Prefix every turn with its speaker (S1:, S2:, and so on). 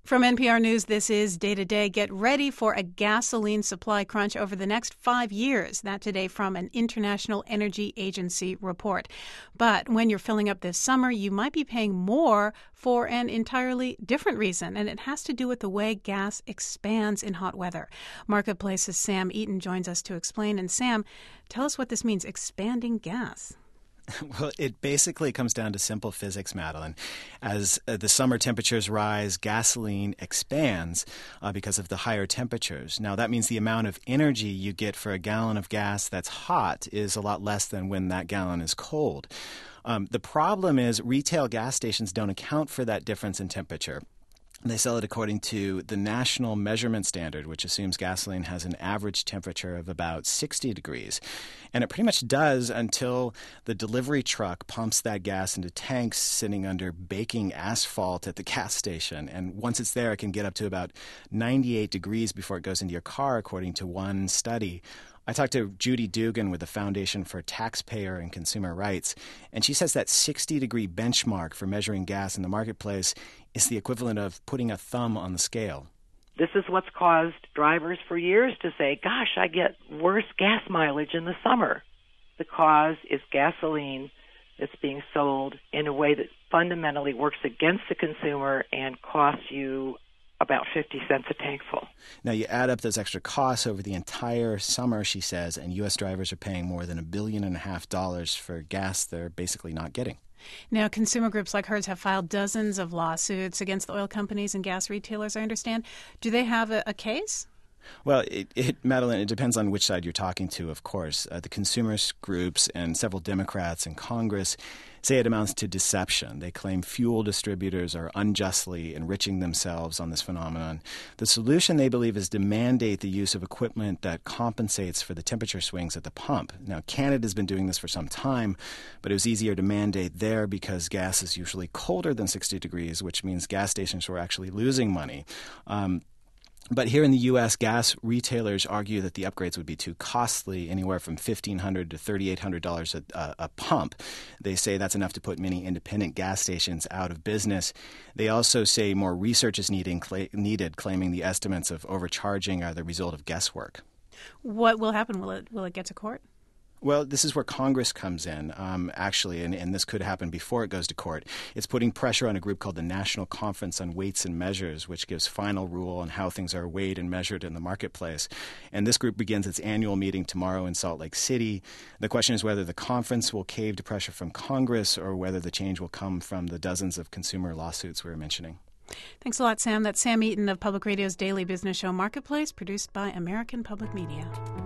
S1: From NPR News, this is Day to Day. Get ready for a gasoline supply crunch over the next 5 years. That today from an International Energy Agency report. But when you're filling up this summer, you might be paying more for an entirely different reason, and it has to do with the way gas expands in hot weather. Marketplace's Sam Eaton joins us to explain. And Sam, tell us what this means, expanding gas.
S2: Well, it basically comes down to simple physics, Madeline. As the summer temperatures rise, gasoline expands because of the higher temperatures. Now, that means the amount of energy you get for a gallon of gas that's hot is a lot less than when that gallon is cold. The problem is retail gas stations don't account for that difference in temperature. They sell it according to the National Measurement Standard, which assumes gasoline has an average temperature of about 60 degrees. And it pretty much does until the delivery truck pumps that gas into tanks sitting under baking asphalt at the gas station. And once it's there, it can get up to about 98 degrees before it goes into your car, according to one study. I talked to Judy Dugan with the Foundation for Taxpayer and Consumer Rights, and she says that 60-degree benchmark for measuring gas in the marketplace is the equivalent of putting a thumb on the scale.
S3: This is what's caused drivers for years to say, gosh, I get worse gas mileage in the summer. The cause is gasoline that's being sold in a way that fundamentally works against the consumer and costs you about 50 cents a tank full.
S2: Now, you add up those extra costs over the entire summer, she says, and U.S. drivers are paying more than $1.5 billion for gas they're basically not getting.
S1: Now, consumer groups like hers have filed dozens of lawsuits against the oil companies and gas retailers, I understand. Do they have a case?
S2: Well, Madeline, it depends on which side you're talking to, of course. The consumers groups and several Democrats in Congress say it amounts to deception. They claim fuel distributors are unjustly enriching themselves on this phenomenon. The solution, they believe, is to mandate the use of equipment that compensates for the temperature swings at the pump. Now, Canada's been doing this for some time, but it was easier to mandate there because gas is usually colder than 60 degrees, which means gas stations were actually losing money. But here in the U.S., gas retailers argue that the upgrades would be too costly, anywhere from $1,500 to $3,800 a pump. They say that's enough to put many independent gas stations out of business. They also say more research is needed, claiming the estimates of overcharging are the result of guesswork.
S1: What will happen? Will it get to court?
S2: Well, this is where Congress comes in, actually, and this could happen before it goes to court. It's putting pressure on a group called the National Conference on Weights and Measures, which gives final rule on how things are weighed and measured in the marketplace. And this group begins its annual meeting tomorrow in Salt Lake City. The question is whether the conference will cave to pressure from Congress or whether the change will come from the dozens of consumer lawsuits we were mentioning.
S1: Thanks a lot, Sam. That's Sam Eaton of Public Radio's daily business show Marketplace, produced by American Public Media.